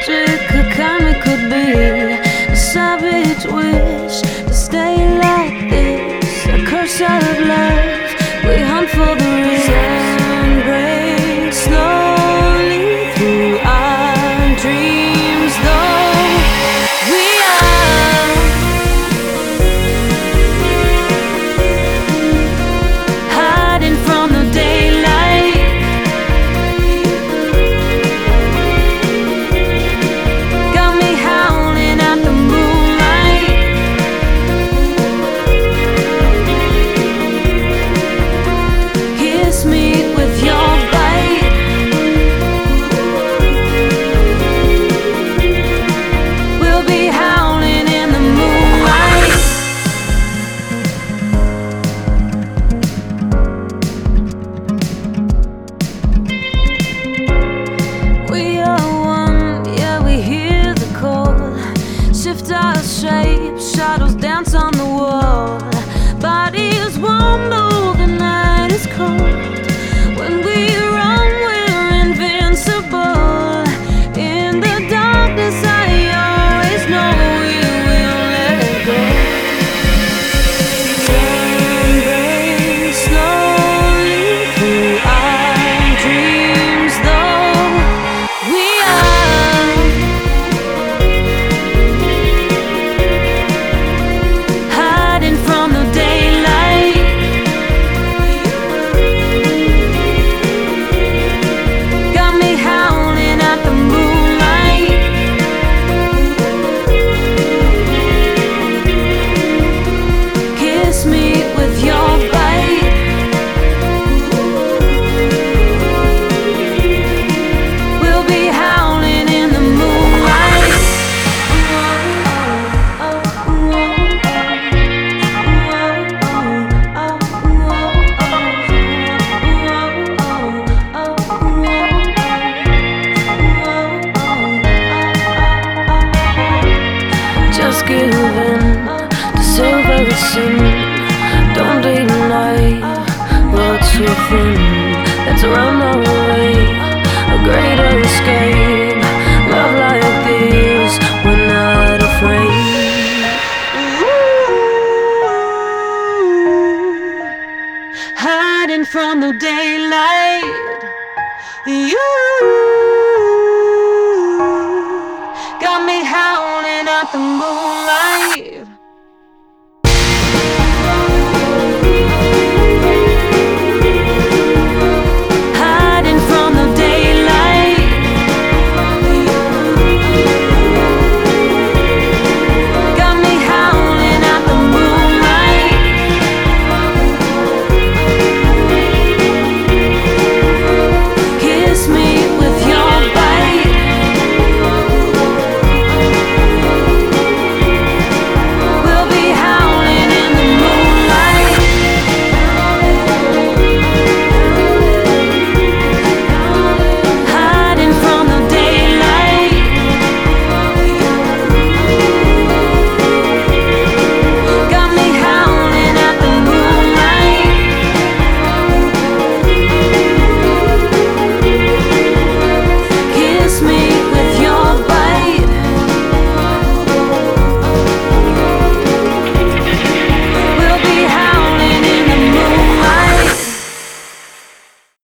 magic, a kind we could be. A savage wish to stay like this. A curse of love, we hunt for the real. Sun breaks slowly through our dreams, though we are hiding from the daylight. Got me howling at the moonlight. Kiss me with your bite. We'll be howling in the moonlight. We are one, yeah, we hear the call. Shift our shape, shadows dance on the wall. Bodies warm though the night is cold. When we run, we're invincible. In the darkness, I always know we will let go. Sun breaks slowly through our dreams, though we are hiding from the daylight. Got me howling at the moonlight. Kiss me with your bite. We'll be howling in the moonlight. Just give in to silver sin. Don't deny what's within. Let's run away, a greater escape. Love like this, we're not afraid. Hiding from the daylight. You got me howling at the moonlight.